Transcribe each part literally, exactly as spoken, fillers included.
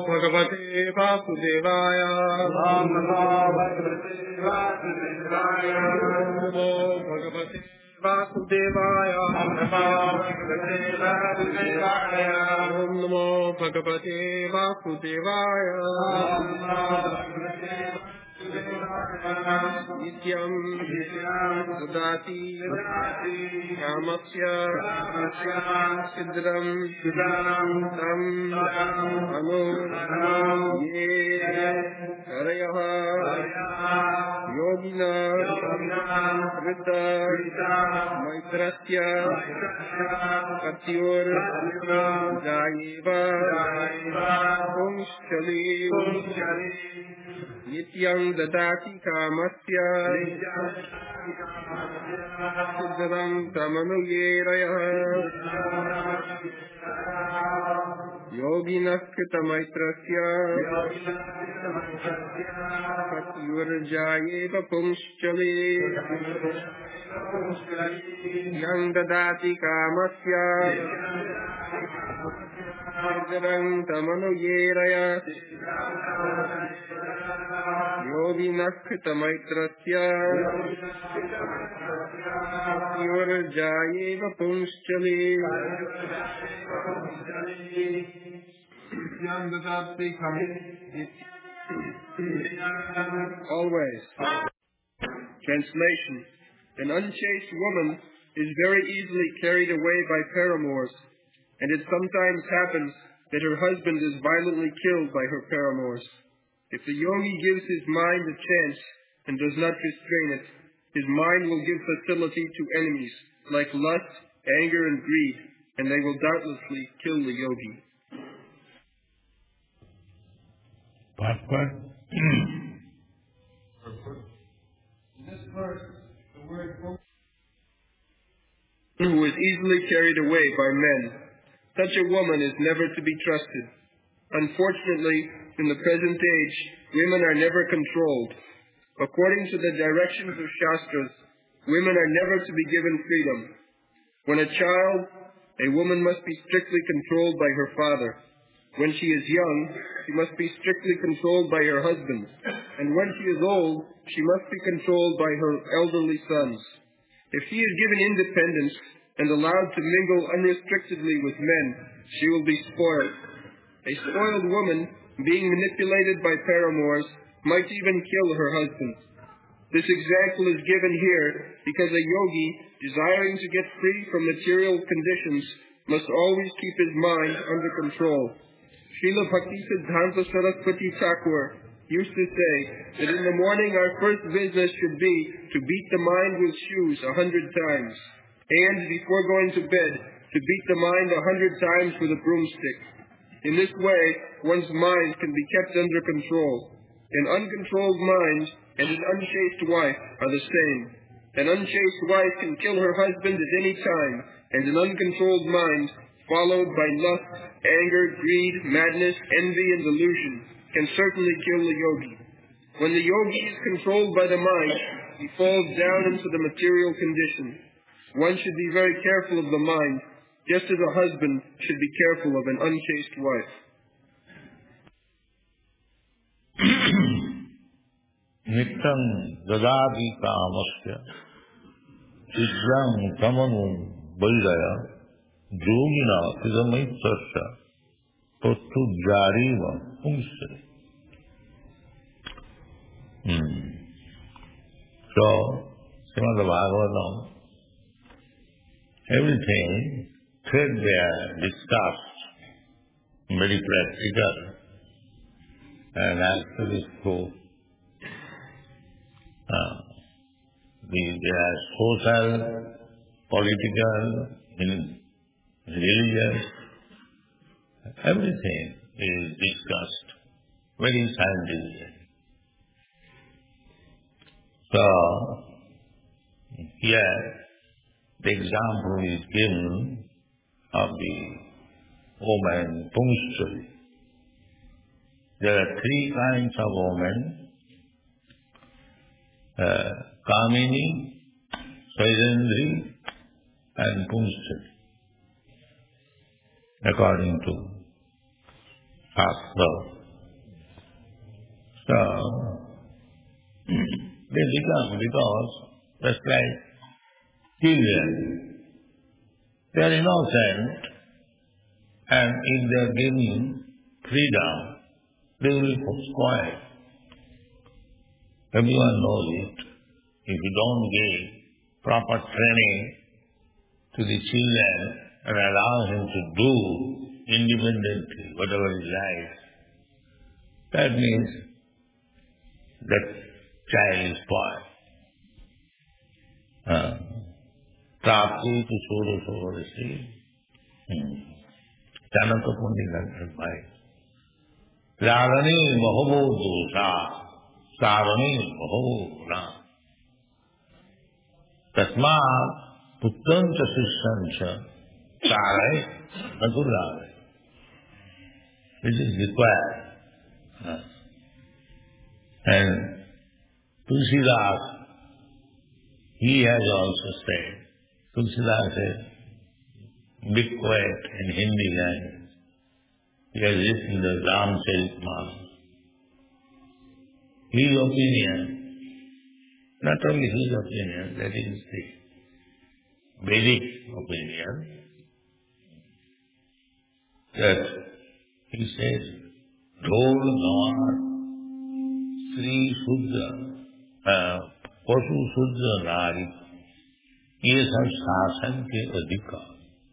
Bhagavate Vasudevaya. Om Namo Bhagavate Vasudevaya. Om Namo Bhagavate Vasudevaya. Om Namo Bhagavate Vasudevaya. Om Namo Bhagavate Vasudevaya. Nityam Dadati Ramasya Sidram Tam Anu Ye Harayaha Yogina Vritta Maitrasya Katyur Jayeva Pungshali Nityam Dadati Kamasya Sidram Tamanuyeraya Yoginas Kritamaitrasya Katyurjayeva Pungshali Yang Dadati Kamasya Sidram Tamanuyeraya Yoginas Kritamaitrasya Katyurjayeva Pungshali Always. Translation. An unchaste woman is very easily carried away by paramours, and it sometimes happens that her husband is violently killed by her paramours. If the yogi gives his mind a chance and does not restrain it, his mind will give facility to enemies like lust, anger, and greed, and they will doubtlessly kill the yogi. Purport. In this verse, the word who is easily carried away by men. Such a woman is never to be trusted. Unfortunately, in the present age, women are never controlled. According to the directions of Shastras, women are never to be given freedom. When a child, a woman must be strictly controlled by her father. When she is young, she must be strictly controlled by her husband. And when she is old, she must be controlled by her elderly sons. If she is given independence and allowed to mingle unrestrictedly with men, she will be spoiled. A spoiled woman, being manipulated by paramours, might even kill her husband. This example is given here because a yogi, desiring to get free from material conditions, must always keep his mind under control. Srila Bhaktisiddhanta Saraswati Thakur used to say that in the morning our first business should be to beat the mind with shoes a hundred times, and before going to bed, to beat the mind a hundred times with a broomstick. In this way, one's mind can be kept under control. An uncontrolled mind and an unchaste wife are the same. An unchaste wife can kill her husband at any time, and an uncontrolled mind, followed by lust, anger, greed, madness, envy, and delusion, can certainly kill the yogi. When the yogi is controlled by the mind, he falls down into the material condition. One should be very careful of the mind, just as a husband should be careful of an unchaste wife. Nityam dadati kamasya Siddham tamanu vairaya Yogina kritamaitrasya Pratyujjariva pungsari. Hmm. So, Srimad Bhagavatam, everything threadbare, discussed, very practical, and actually true. Uh, the, there are social, political, religious, everything is discussed very scientifically. So, here the example is given of the woman Pungshali. There are three kinds of women, uh, Kamini, Sairendri, and Pungshali, according to Shastra. So, they become, because just like children, they are innocent, and if they are given freedom, they will spoil. Everyone knows it. If you don't give proper training to the children and allow him to do independently whatever he likes, that means that child is spoiled. Prapti to Sura Sura Chanaka Pundi advice. Rarani Mahabu Dosha, Sarani Mahabu Guna. Tasmat Puttanta Sishancha, Sarai Nagurai. This is required. And Tulsidas, he has also said, Tulsidas said, be quiet in Hindi language. He has written the Ramcharitmanas. His opinion, not only his opinion, that is the Vedic opinion, that he says, Dhol Gawar Sri Shuddha, Pasu Shuddha Nari, ये सब शासन के अधिकार.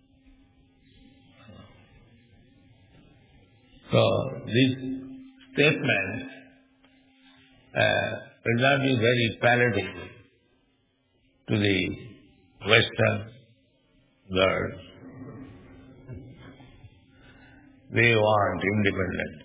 So this statement uh, will not be very palatable to the Western world. They want independence.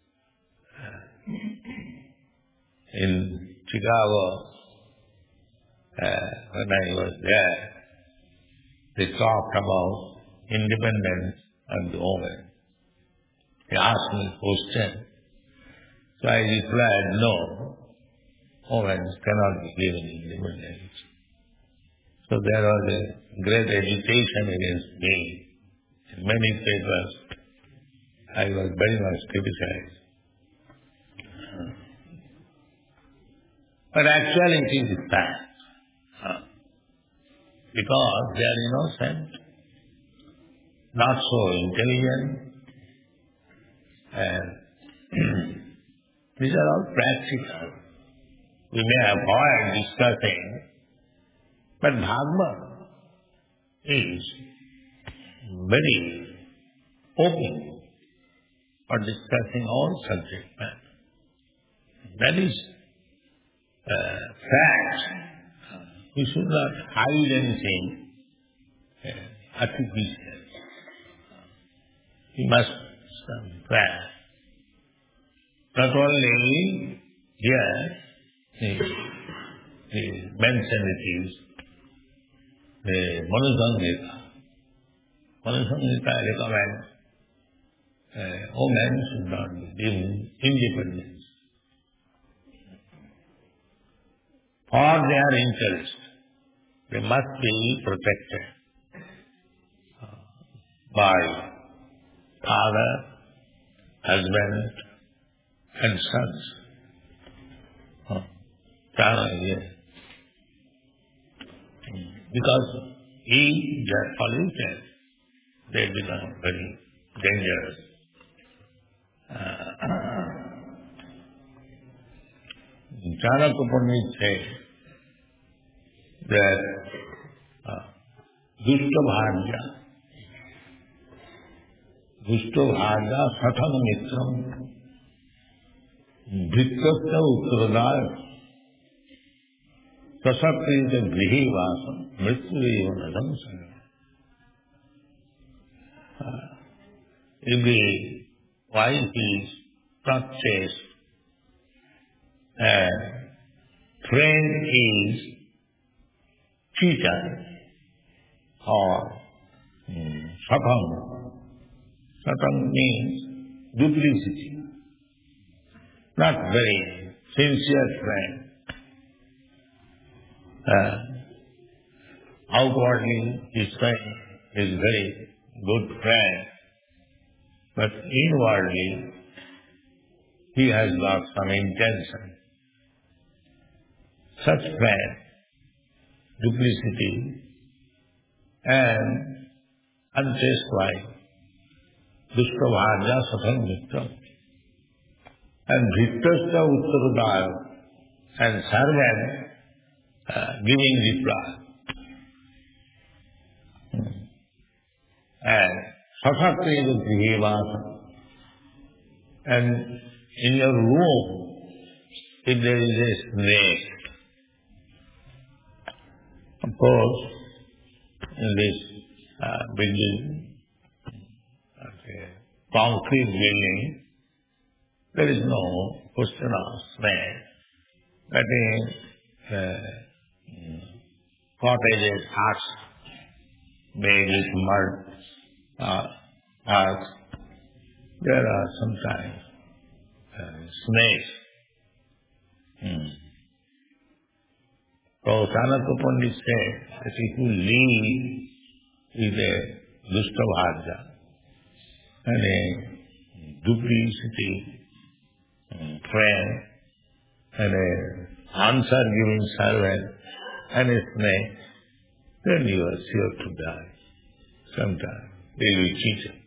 In Chicago, uh, when I was there, they talked about independence of the woman. They asked me a question. So I replied, no, women cannot be given independence. So there was a great agitation against me. In many papers, I was very much criticized. But actually it is fact. Because they are innocent, not so intelligent, and these are all practical. We may avoid discussing, but Bhagavad is very open for discussing all subject matter. That is uh, fact. We should not hide anything uh, artificial. We must stand fact. Not only here, the, the mention it is, the Manusangita. Manusangita recommends uh, women should not be given independence. For their interest, they must be protected by father, husband, and sons. Because if they are polluted, they become very dangerous. Chanaka Pandit says that uh, Dushta Bhajya, Dushta Bhajya Satham Mitram, Bhrittasya Uttradaya, Tasakrita Grihi Vasam, Mrityu Nadam Sangha. If the wife is not chaste, and friend is cheater or um, satham. Satham means duplicity. Not very sincere friend. Uh, outwardly his friend is very good friend, but inwardly he has got some intention. Such plan, duplicity, and unchaste dushta bhaja satham vittam, and bhittasya uttaradaya, and servant uh, giving reply. Hmm. And sathakriya grihevasa, and in your room, if there is a snake, of course, in this uh, building, okay, concrete building, there is no question of snake. But in uh, cottages, huts made with mud, uh, earth, there are sometimes uh, snakes. Hmm. So Sanatana Pandit said that if you live with a dushta bhaja and a duplicity um, friend and a answer-giving servant and a snake, then you are sure to die sometime. They will cheat you.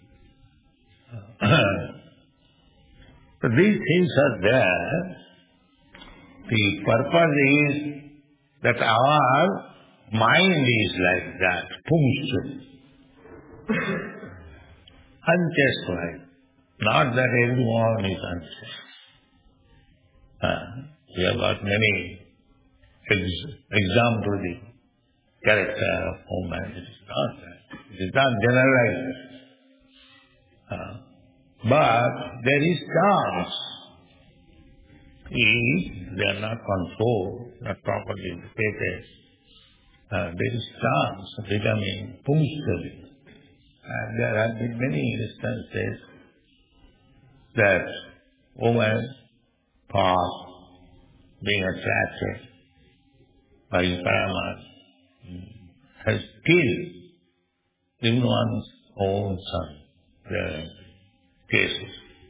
So these things are there. The purpose is that our mind is like that, pumshu, unchaste life. Not that everyone is unchaste. Uh, we have got many ex- examples of the character of woman. It is not that. It is not generalized. Uh, but there is chance. If they are not controlled, not properly educated, uh, there is chance of becoming pumstali. And there have been many instances that women, past being attracted by Paramat, has killed even one's own son. There are cases.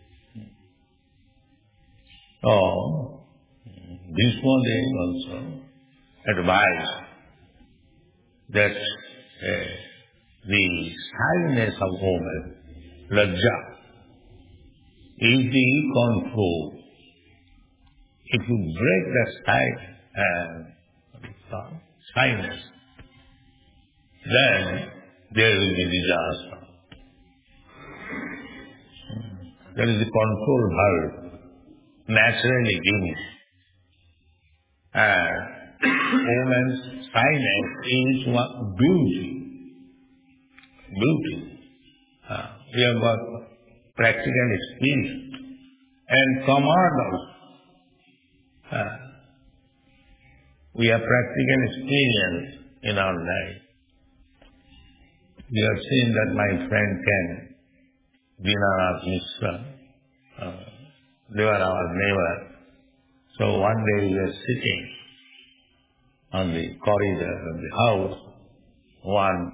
So, Bhishma Dev also advised that uh, the shyness of woman, lajja, is the control. If you break that shy, uh, shyness, then there will be disaster. There is a control her naturally given. And woman's shyness is one beauty. Beauty. Uh, we have got practical experience. And commanders. Uh, we have practical experience in our life. We have seen that my friend Ken, Dinanath Mishra, uh, they were our neighbor. So one day we were sitting on the corridor of the house. One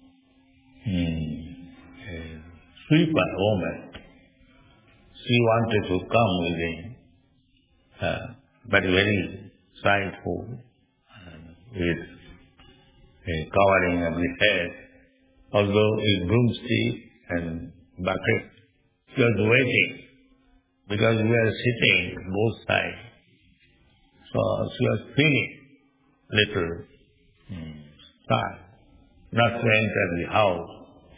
hmm, a sweeper woman, she wanted to come within, uh, but very silentful, uh, with a covering of the head, although with broomstick and bucket. She was waiting, because we were sitting both sides. So she was feeling little hmm, shy, not to enter the house.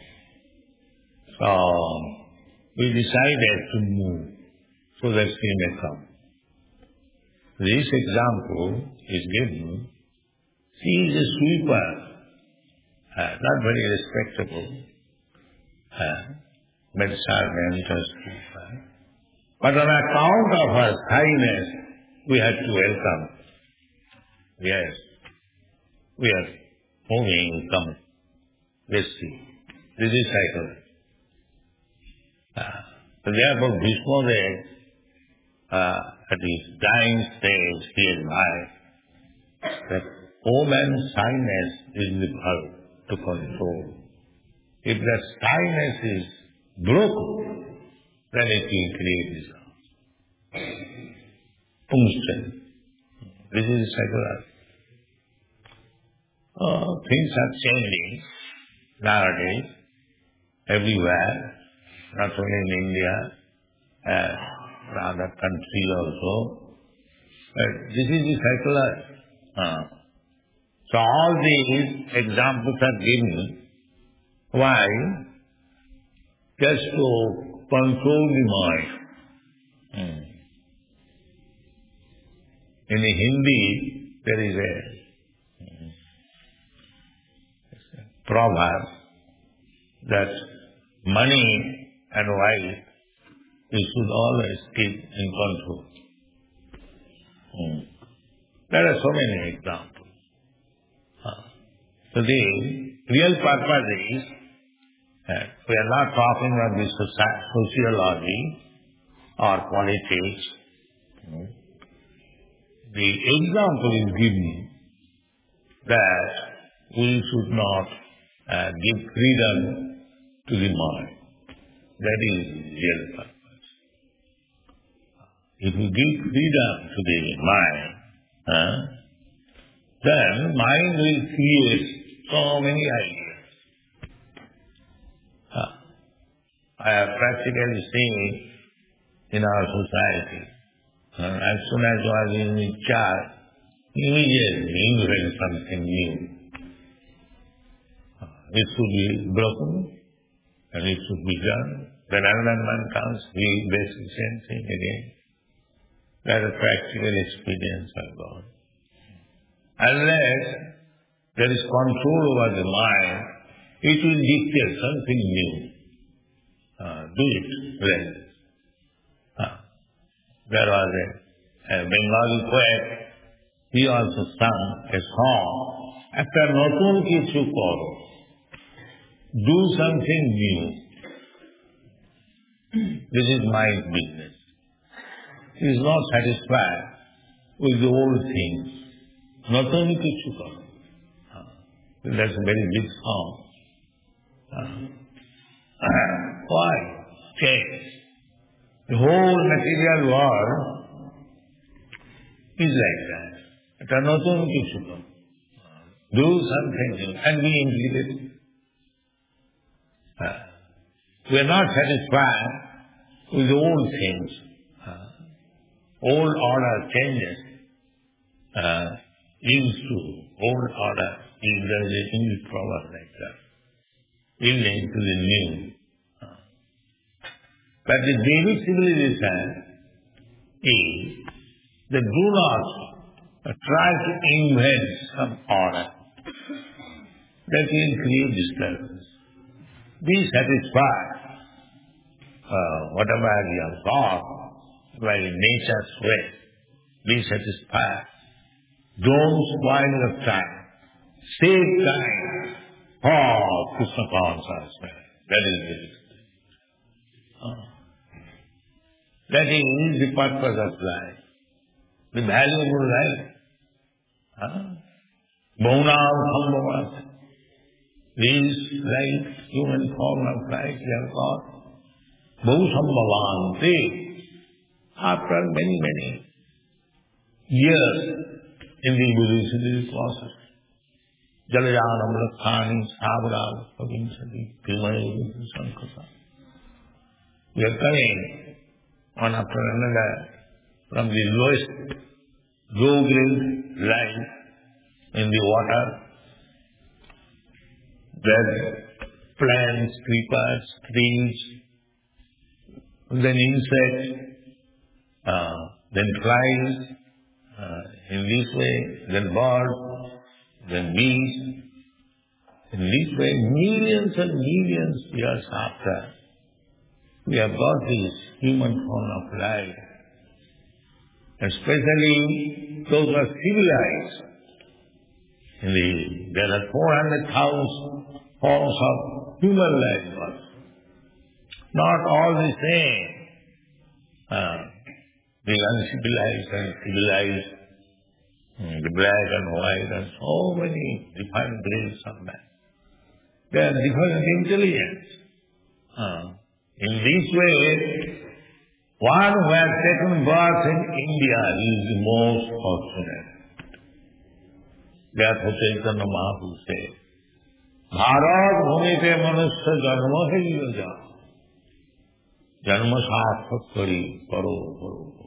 So we decided to move so that she may come. This example is given. She is a sweeper, uh, not very respectable, uh, but servant or sweeper. But on account of her shyness, we had to welcome. Yes, we are moving, coming. Let's see. This is psychology. Uh, so therefore, Bhishma Dev, uh, at his dying stage, he advised that woman's shyness is the power to control. If that shyness is broken, then it will create disaster. function. This is psychology. Oh, things are changing nowadays, everywhere, not only in India, uh, in other countries also. But this is the psychology. Uh, so all these examples are given. Why? Just to control the mind. Hmm. In Hindi, there is a proverb that money and wife, you should always keep in control. Hmm. There are so many examples. Uh, so the real purpose is that we are not talking about the sociology or politics. Hmm. The example is given that we should not uh, give freedom to the mind. That is the real purpose. If we give freedom to the mind, uh, then mind will create so many ideas. Uh, I have practically seen in our society, uh, as soon as one is in charge, immediately invent something new. Uh, it should be broken, and it should be done. Then another man comes, he does the same thing again. That is practical experience of God. Unless there is control over the mind, it will dictate something new. Uh, do it well. Uh, there was a, a Bengali poet, he also sung a song, "একটা নতুন কিছু করো, do something new." This is my business. He is not satisfied with the old things. নতুন কিছু করো. Uh, that's a very big song. Uh, why? Change. The whole material world is like that. It's a নতুন কিছু করো. Do something new and be implicated. Uh, we are not satisfied with the old things. Uh, old order changes. Uh, used to old order is there is a English proverb like that. Yielding to the new. Uh, but the Vedic civilization is they do not uh, try to invent some order that will create disturbance. Be satisfied. Uh, whatever you have got, by nature's way, be satisfied. Don't spoil your time. Save time. Oh, Krishna consciousness. That is the uh, That is the purpose of life. The valuable life. Bhaunam sambhavat. This life, human form of life we have got. Bhavu sambhavante. After many, many years in the evolutionary process. Jalayanam lakhani sabhram pavinsati pimayi sankasa. We are coming one after another from the lowest low-grade life in the water, then plants, creepers, trees, then insects, uh, then flies, uh, in this way, then birds, then bees. In this way, millions and millions years after, we have got this human form of life. Especially those who are civilized. In the, there are four hundred thousand forms of human life. Not all the same. Uh, the uncivilized and civilized, the black and white, and so many different grades of man. They are different intelligence. Uh, in this way, One who has taken birth in India is the most fortunate. Therefore Chaitanya Mahaprabhu says, Bharat bhumite manusya janma hai ja. Janma sarthak kari karo karo.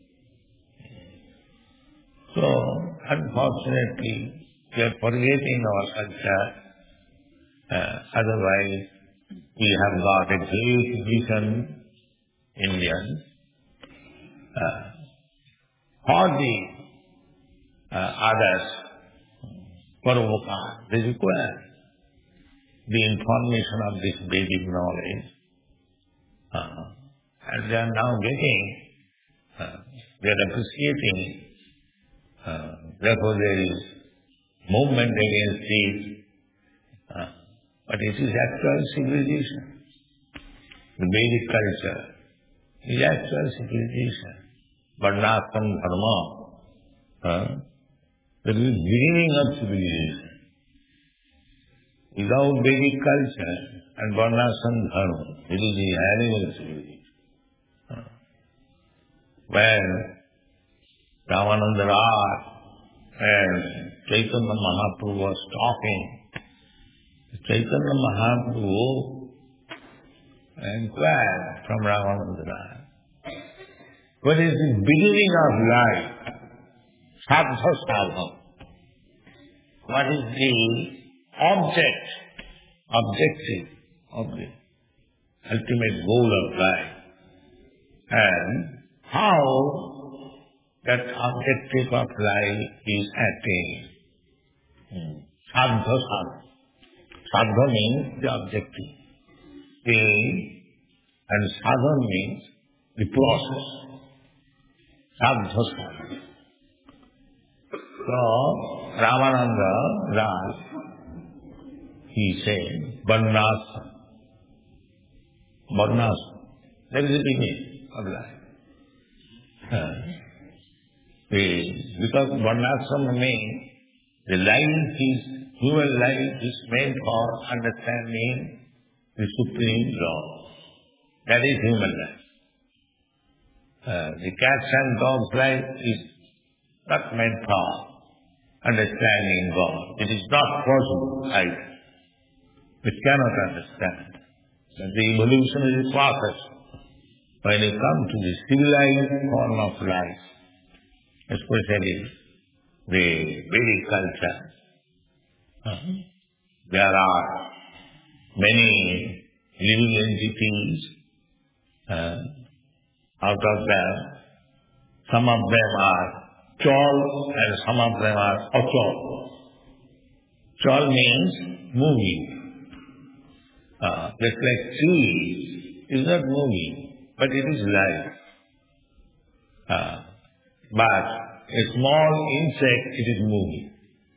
So, unfortunately, we are forgetting our culture. Uh, otherwise, we have got a great vision, Indians, uh, for the uh, others, Paravoka, they require the information of this Vedic knowledge. Uh, and they are now getting, uh, they are appreciating, uh, therefore there is movement against it, uh, but it is actual civilization. The Vedic culture is actual civilization. Varnashram dharma, uh, the beginning of civilization. Without Vedic culture and Varnashram dharma, it is the animal civilization. Uh, when Ramananda Raj and Chaitanya Mahaprabhu was talking, Chaitanya Mahaprabhu inquired from Ramananda Raj, what is the beginning of life? Sadha sadha. What is the object, objective of the ultimate goal of life? And how that objective of life is attained? Hmm. Sadha sadha. Sadha means the objective. The, and sadhana means the process. Sadha sadha. So, Ramananda Raj, he said, Varnashram. Varnashram. That is the beginning of life. Uh, the, because Varnashram means the life is, human life is meant for understanding the supreme law. That is human life. Uh, the cats and dogs' life is not meant for understanding God. It is not possible either. It cannot understand. But the evolution is a process. When you come to the civilized form of life, especially the Vedic culture, uh, there are many living entities. Uh, out of them, some of them are chol and some of them are achol. Chol means moving. Uh, just like tree is not moving, but it is life. Uh, but a small insect, it is moving.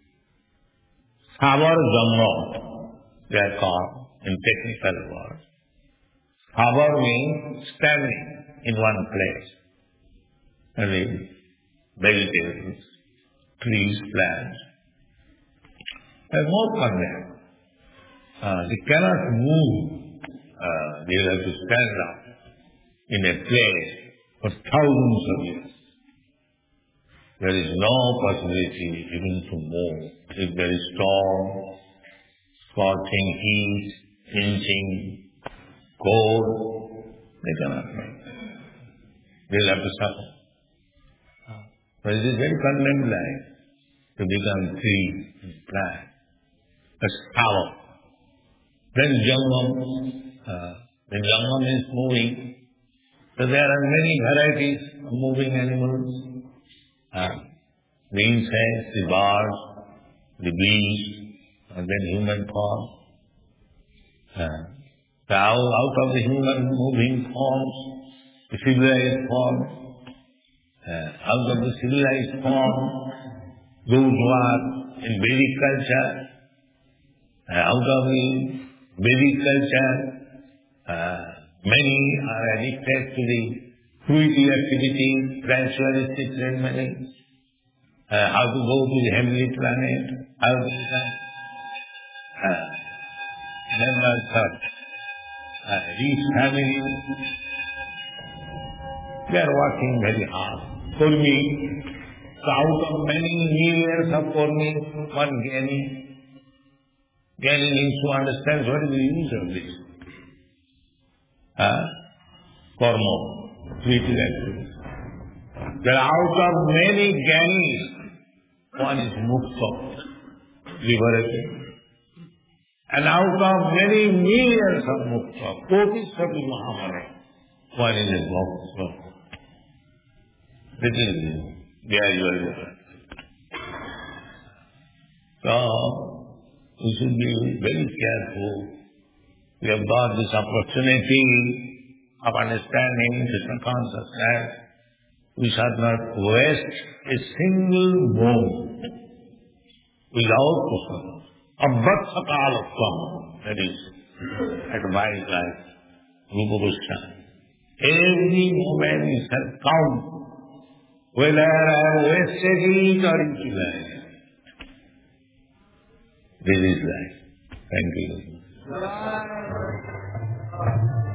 Savar Jamma, they are called in technical words. Savar means standing in one place. And the vegetables, trees, plants. And more than that, uh, they cannot move. Uh, they have to stand up in a place for thousands of years. There is no possibility even to move. If there is storm, scorching heat, pinching, cold, they cannot move. They will have to suffer. But it is very condemned life to become tree and plant. That's power. Then Jangam, uh, the Jangam is moving. So there are many varieties of moving animals. Uh, the insects, the birds, the bees, and then human form. Uh, so out, out of the human moving forms, the civilized form, uh, out of the civilized form, those who are in Vedic culture, uh, out of the Vedic culture, uh, many are addicted to the fruity activity, ritualistic ceremonies, uh, how to go to the heavenly planet, how to become uh, members of uh, rich family. They are working very hard. Kurmi, so out of many millions of Kurmi, one Gyani. Gyani needs to understand what is the use of this. Huh? Karma, creative activity. There are out of many Gyanis, one is Mukta, liberated. And out of many millions of Mukta, Kotisati Mahamara, one is a Bhakta. This is where you are different. So, we should be very careful. We have got this opportunity of understanding Krishna consciousness. We should not waste a single moment without Krishna. Abhatthakalatvam, that is, advised by Rupa Goswami. Every moment is a count, whether I have wasted it or utilized. This is life. Thank you.